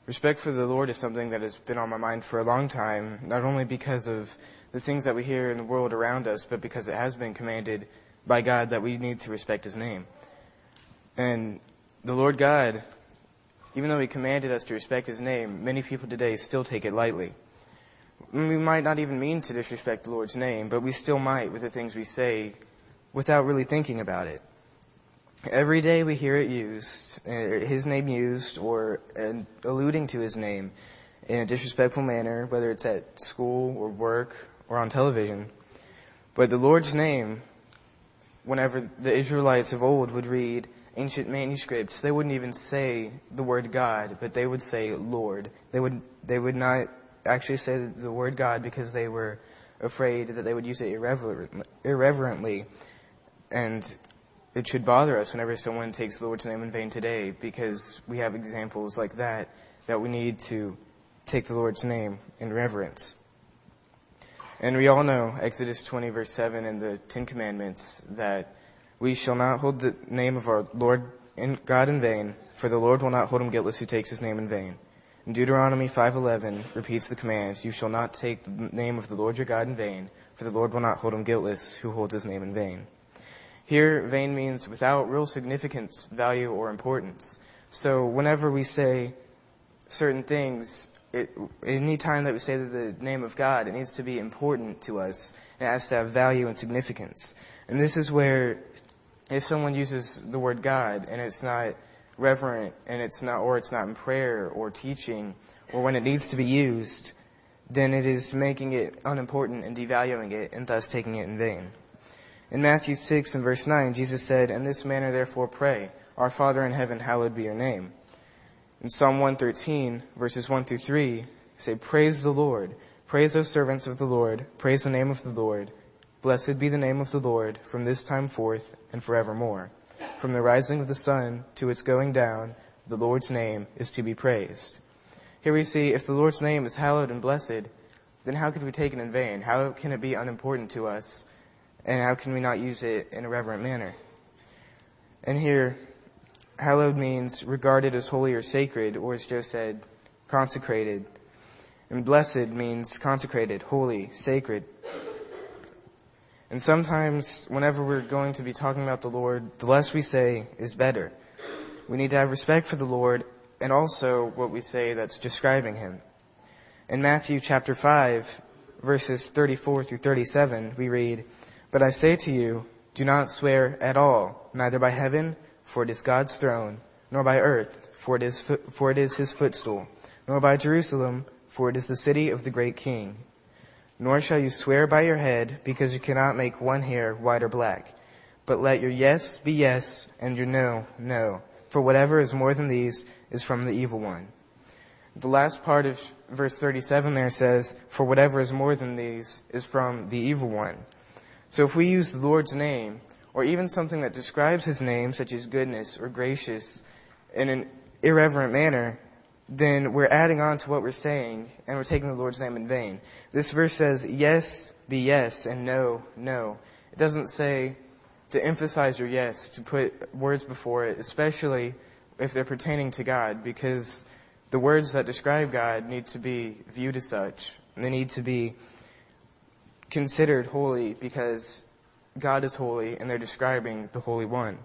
Respect for the Lord is something that has been on my mind for a long time, not only because of the things that we hear in the world around us, but because it has been commanded by God that we need to respect His name. And the Lord God, even though He commanded us to respect His name, many people today still take it lightly. We might not even mean to disrespect the Lord's name, but we still might with the things we say without really thinking about it. Every day we hear it used, His name used, or alluding to His name in a disrespectful manner, whether it's at school or work or on television. But the Lord's name, whenever the Israelites of old would read ancient manuscripts, they wouldn't even say the word God, but they would say Lord. They would not actually say the word God because they were afraid that they would use it irreverently. And it should bother us whenever someone takes the Lord's name in vain today, because we have examples like that we need to take the Lord's name in reverence. And we all know Exodus 20 verse 7 and the Ten Commandments that we shall not hold the name of our Lord God in vain, for the Lord will not hold him guiltless who takes His name in vain. And Deuteronomy 5:11 repeats the command, you shall not take the name of the Lord your God in vain, for the Lord will not hold him guiltless who holds His name in vain. Here, vain means without real significance, value, or importance. So whenever we say certain things, any time that we say the name of God, it needs to be important to us. It has to have value and significance. And this is where, if someone uses the word God and it's not reverent and it's not in prayer or teaching, or when it needs to be used, then it is making it unimportant and devaluing it and thus taking it in vain. In Matthew 6 and verse 9, Jesus said, in this manner therefore pray, our Father in heaven, hallowed be your name. In Psalm 113, verses 1 through 3, say, praise the Lord. Praise those servants of the Lord. Praise the name of the Lord. Blessed be the name of the Lord from this time forth and forevermore. From the rising of the sun to its going down, the Lord's name is to be praised. Here we see, if the Lord's name is hallowed and blessed, then how could we take it in vain? How can it be unimportant to us? And how can we not use it in a reverent manner? And here, hallowed means regarded as holy or sacred, or as Joe said, consecrated. And blessed means consecrated, holy, sacred. And sometimes, whenever we're going to be talking about the Lord, the less we say is better. We need to have respect for the Lord, and also what we say that's describing Him. In Matthew chapter 5, verses 34 through 37, we read, but I say to you, do not swear at all, neither by heaven, for it is God's throne, nor by earth, for it is His footstool, nor by Jerusalem, for it is the city of the great King. Nor shall you swear by your head, because you cannot make one hair white or black. But let your yes be yes, and your no, no. For whatever is more than these is from the evil one. The last part of verse 37 there says, for whatever is more than these is from the evil one. So if we use the Lord's name, or even something that describes His name, such as goodness or gracious, in an irreverent manner, then we're adding on to what we're saying, and we're taking the Lord's name in vain. This verse says, yes, be yes, and no, no. It doesn't say to emphasize your yes, to put words before it, especially if they're pertaining to God, because the words that describe God need to be viewed as such. They need to be considered holy because God is holy and they're describing the Holy One.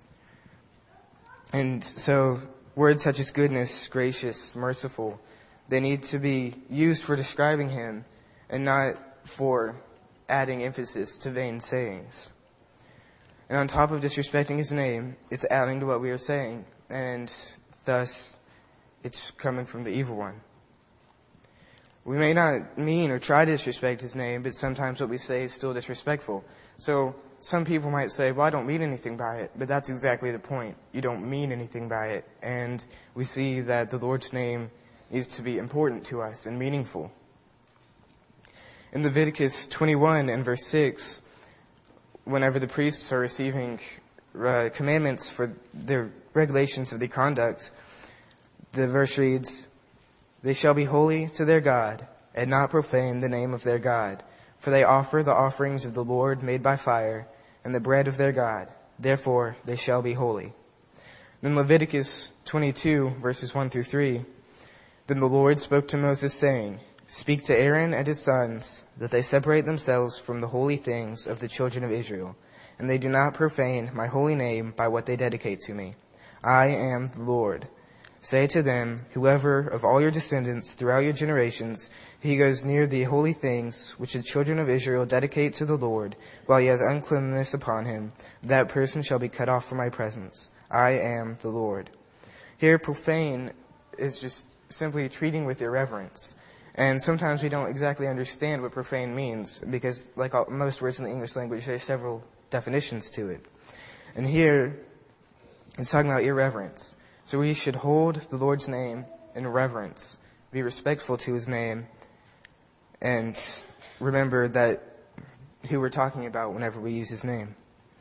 And so words such as goodness, gracious, merciful, they need to be used for describing Him and not for adding emphasis to vain sayings. And on top of disrespecting His name, it's adding to what we are saying, and thus it's coming from the evil one. We may not mean or try to disrespect His name, but sometimes what we say is still disrespectful. So some people might say, well, I don't mean anything by it, but that's exactly the point. You don't mean anything by it. And we see that the Lord's name needs to be important to us and meaningful. In Leviticus 21 and verse 6, whenever the priests are receiving commandments for their regulations of their conduct, the verse reads, they shall be holy to their God, and not profane the name of their God. For they offer the offerings of the Lord made by fire, and the bread of their God. Therefore they shall be holy. In Leviticus 22, verses 1 through 3, Then the Lord spoke to Moses, saying, Speak to Aaron and his sons, that they separate themselves from the holy things of the children of Israel, and they do not profane my holy name by what they dedicate to me. I am the Lord. Say to them, whoever of all your descendants throughout your generations, he goes near the holy things which the children of Israel dedicate to the Lord, while he has uncleanness upon him, that person shall be cut off from my presence. I am the Lord. Here, profane is just simply treating with irreverence. And sometimes we don't exactly understand what profane means, because like most words in the English language, there's several definitions to it. And here, it's talking about irreverence. So we should hold the Lord's name in reverence, be respectful to his name, and remember that who we're talking about whenever we use his name.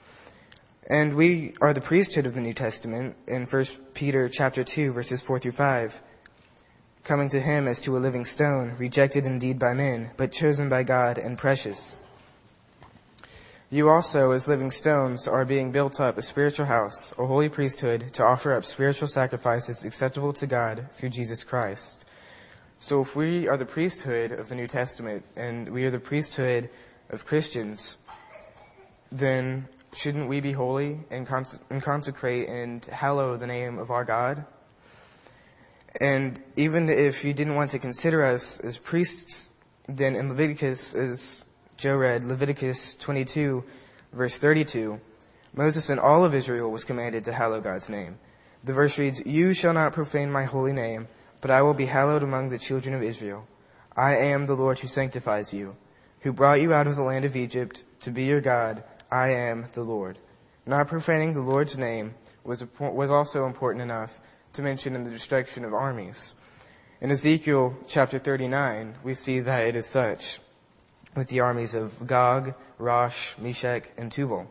And we are the priesthood of the New Testament in 1 Peter chapter 2, verses 4 through 5. Coming to him as to a living stone, rejected indeed by men, but chosen by God and precious. You also, as living stones, are being built up a spiritual house, a holy priesthood, to offer up spiritual sacrifices acceptable to God through Jesus Christ. So if we are the priesthood of the New Testament, and we are the priesthood of Christians, then shouldn't we be holy and consecrate and hallow the name of our God? And even if you didn't want to consider us as priests, then in Leviticus, as Joe read, Leviticus 22, verse 32, Moses and all of Israel was commanded to hallow God's name. The verse reads, You shall not profane my holy name, but I will be hallowed among the children of Israel. I am the Lord who sanctifies you, who brought you out of the land of Egypt to be your God. I am the Lord. Not profaning the Lord's name was also important enough to mention in the destruction of armies. In Ezekiel chapter 39, we see that it is such with the armies of Gog, Rosh, Meshach, and Tubal.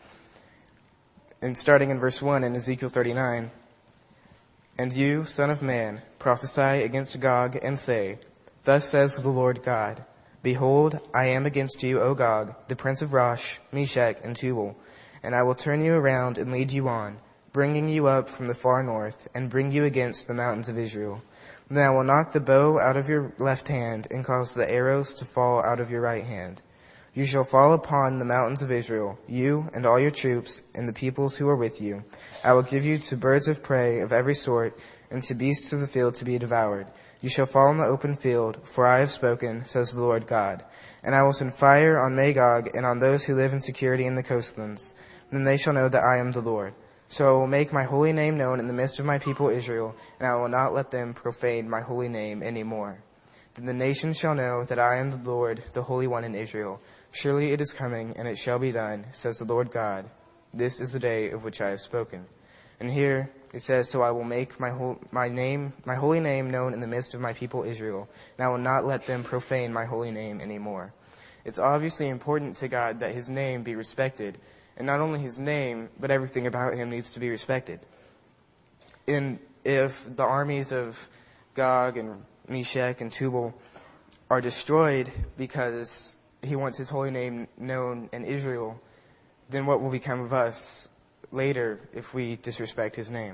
And starting in verse 1 in Ezekiel 39, And you, son of man, prophesy against Gog and say, Thus says the Lord God, Behold, I am against you, O Gog, the prince of Rosh, Meshach, and Tubal, and I will turn you around and lead you on, bringing you up from the far north, and bring you against the mountains of Israel. Then I will knock the bow out of your left hand, and cause the arrows to fall out of your right hand. You shall fall upon the mountains of Israel, you and all your troops, and the peoples who are with you. I will give you to birds of prey of every sort, and to beasts of the field to be devoured. You shall fall in the open field, for I have spoken, says the Lord God. And I will send fire on Magog and on those who live in security in the coastlands. Then they shall know that I am the Lord. So I will make my holy name known in the midst of my people Israel, and I will not let them profane my holy name any more. Then the nations shall know that I am the Lord, the Holy One in Israel. Surely it is coming, and it shall be done, says the Lord God. This is the day of which I have spoken. And here it says, So I will make my holy name known in the midst of my people Israel, and I will not let them profane my holy name any more. It's obviously important to God that his name be respected. And not only his name, but everything about him needs to be respected. And if the armies of Gog and Meshach and Tubal are destroyed because he wants his holy name known in Israel, then what will become of us later if we disrespect his name?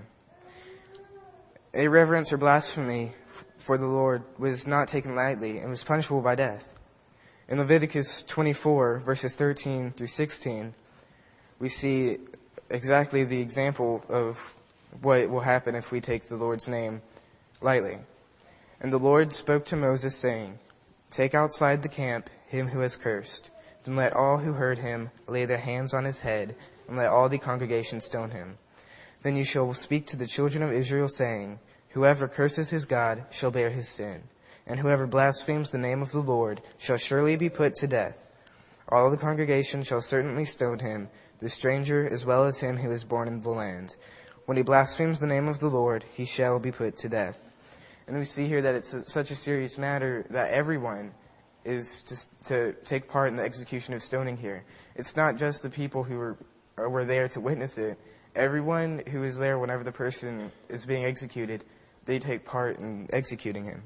Irreverence or blasphemy for the Lord was not taken lightly and was punishable by death. In Leviticus 24, verses 13 through 16, we see exactly the example of what will happen if we take the Lord's name lightly. And the Lord spoke to Moses, saying, Take outside the camp him who has cursed. Then let all who heard him lay their hands on his head, and let all the congregation stone him. Then you shall speak to the children of Israel, saying, Whoever curses his God shall bear his sin, and whoever blasphemes the name of the Lord shall surely be put to death. All the congregation shall certainly stone him, the stranger as well as him who is born in the land. When he blasphemes the name of the Lord, he shall be put to death. And we see here that it's such a serious matter that everyone is to take part in the execution of stoning here. It's not just the people who were there to witness it. Everyone who is there whenever the person is being executed, they take part in executing him.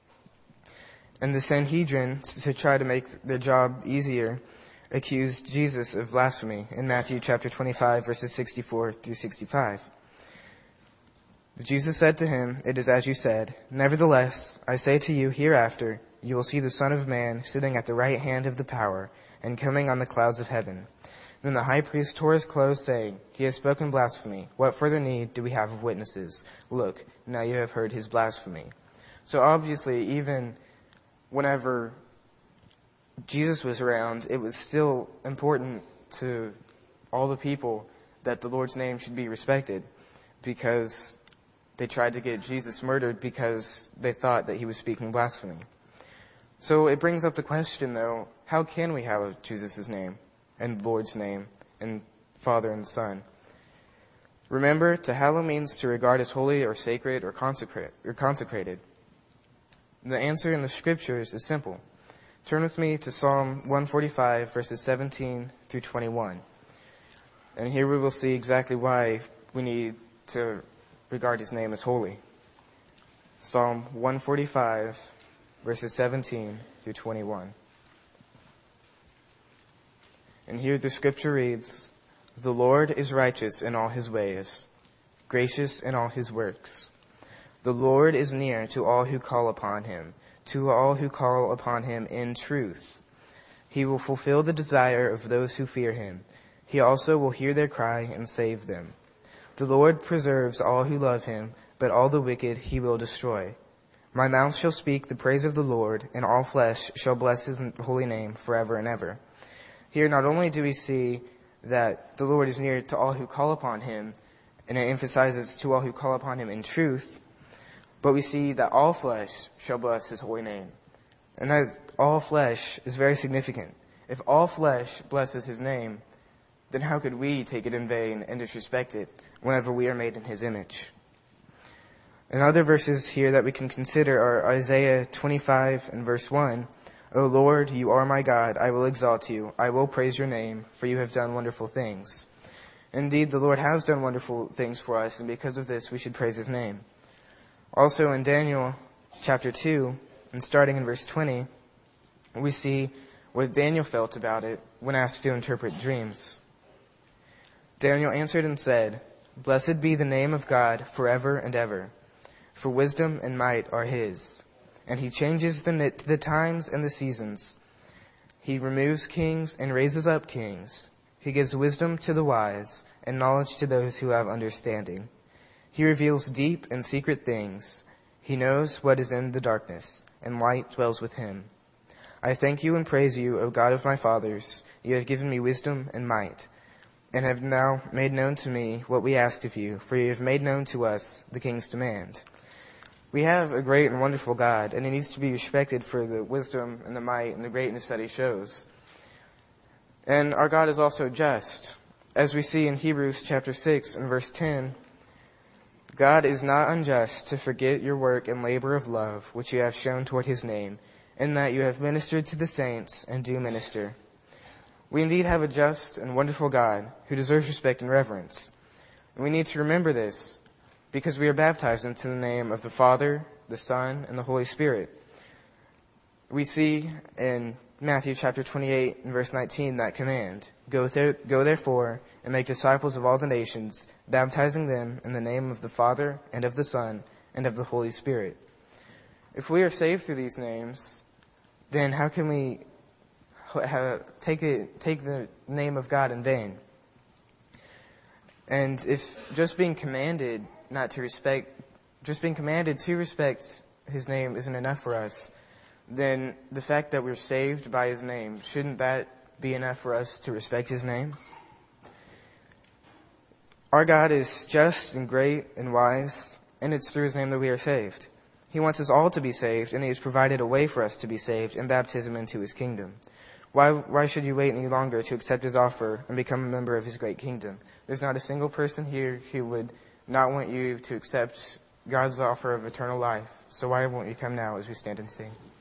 And the Sanhedrin, to try to make their job easier, accused Jesus of blasphemy in Matthew chapter 25, verses 64 through 65. Jesus said to him, "It is as you said. Nevertheless, I say to you, hereafter you will see the Son of Man sitting at the right hand of the power and coming on the clouds of heaven." Then the high priest tore his clothes, saying, "He has spoken blasphemy. What further need do we have of witnesses? Look, now you have heard his blasphemy." So obviously, even whenever Jesus was around, it was still important to all the people that the Lord's name should be respected, because they tried to get Jesus murdered because they thought that he was speaking blasphemy. So it brings up the question, though, how can we hallow Jesus' name and the Lord's name and Father and Son? Remember, to hallow means to regard as holy or sacred or consecrated. The answer in the scriptures is simple. Turn with me to Psalm 145, verses 17 through 21. And here we will see exactly why we need to regard his name as holy. Psalm 145, verses 17 through 21. And here the scripture reads, "The Lord is righteous in all his ways, gracious in all his works. The Lord is near to all who call upon him, to all who call upon him in truth. He will fulfill the desire of those who fear him. He also will hear their cry and save them. The Lord preserves all who love him, but all the wicked he will destroy. My mouth shall speak the praise of the Lord, and all flesh shall bless his holy name forever and ever." Here not only do we see that the Lord is near to all who call upon him, and it emphasizes to all who call upon him in truth, but we see that all flesh shall bless his holy name. And that all flesh is very significant. If all flesh blesses his name, then how could we take it in vain and disrespect it whenever we are made in his image? And other verses here that we can consider are Isaiah 25 and verse 1. "O Lord, you are my God. I will exalt you. I will praise your name, for you have done wonderful things." Indeed, the Lord has done wonderful things for us, and because of this, we should praise his name. Also in Daniel chapter 2, and starting in verse 20, we see what Daniel felt about it when asked to interpret dreams. Daniel answered and said, "Blessed be the name of God forever and ever, for wisdom and might are his. And he changes the times and the seasons. He removes kings and raises up kings. He gives wisdom to the wise and knowledge to those who have understanding. He reveals deep and secret things. He knows what is in the darkness, and light dwells with him. I thank you and praise you, O God of my fathers. You have given me wisdom and might, and have now made known to me what we asked of you, for you have made known to us the king's demand." We have a great and wonderful God, and he needs to be respected for the wisdom and the might and the greatness that he shows. And our God is also just. As we see in Hebrews chapter 6 and verse 10, "God is not unjust to forget your work and labor of love, which you have shown toward his name, in that you have ministered to the saints and do minister." We indeed have a just and wonderful God who deserves respect and reverence. And we need to remember this because we are baptized into the name of the Father, the Son, and the Holy Spirit. We see in Matthew chapter 28 and verse 19 that command, Go therefore and make disciples of all the nations, baptizing them in the name of the Father and of the Son and of the Holy Spirit. If we are saved through these names, then how can we take the name of God in vain? And if just being commanded to respect his name isn't enough for us, then the fact that we're saved by his name, shouldn't that be enough for us to respect his name? Our God is just and great and wise, and it's through his name that we are saved. He wants us all to be saved, and he has provided a way for us to be saved in baptism into his kingdom. Why should you wait any longer to accept his offer and become a member of his great kingdom? There's not a single person here who would not want you to accept God's offer of eternal life. So why won't you come now as we stand and sing?